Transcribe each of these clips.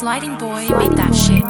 Lighting boy, make that shit.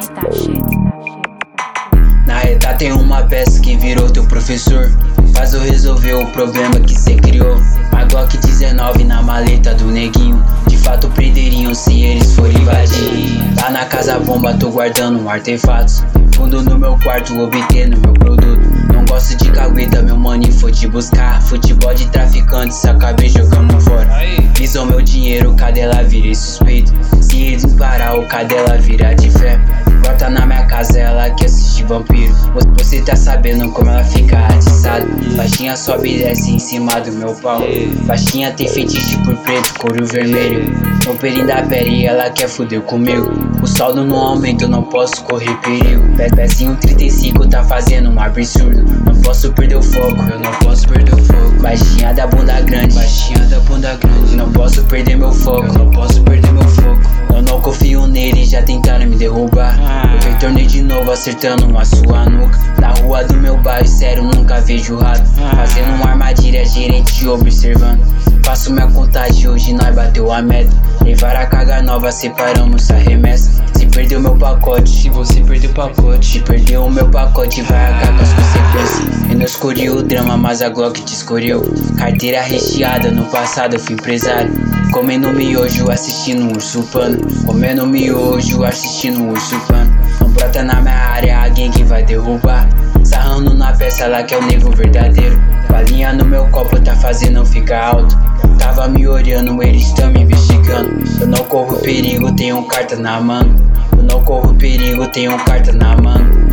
Na reta tem uma peça que virou teu professor. Faz eu resolver o problema que cê criou. Uma Glock 19 na maleta do neguinho. De fato prenderiam se eles forem invadir. Lá na casa bomba tô guardando artefatos. Fundo no meu quarto obtendo meu produto. Não gosto de cagueta, meu mano, e for te buscar. Futebol de traficante, acabei jogando fora. Visam meu dinheiro, cadela virei suspeito. Se eles me parar, o cadela vira de fé. Brota na minha casa, ela que assiste vampiro. Você tá sabendo como ela fica atiçada. Baixinha sobe e desce em cima do meu pau. Baixinha tem fetiche por preto, couro vermelho. No pelinho da pele ela quer fuder comigo. O saldo não aumenta, eu não posso correr perigo. Pezinho 35 tá fazendo um absurdo. Não posso perder o foco, eu não posso perder o foco. Baixinha da bunda grande, baixinha da bunda grande. Não posso perder meu foco, eu não posso perder meu foco. Eu não confio nele, já tentaram me derrubar. Eu retornei de novo acertando a sua nuca. Na rua do meu bairro, sério, nunca vejo rato. Fazendo uma armadilha, gerente observando. Faço minha contagem, hoje nós bateu a meta. Levar a carga nova, separamos a remessa. Se perdeu meu pacote, se você perdeu o pacote. Se perdeu o meu pacote, vai arcar com as consequências. Eu não escolhi o drama, mas a Glock te escolheu. Carteira recheada, no passado eu fui empresário. Comendo miojo, assistindo um urso pano. Comendo miojo, assistindo um urso pano. Não brota na minha área, alguém que vai derrubar. Sarrando na peça, ela que é o nego verdadeiro. Balinha no meu copo tá fazendo eu ficar alto. Tava me olhando, eles estão me investigando. Eu não corro perigo, tenho carta na mão. Eu não corro perigo, tenho carta na mão.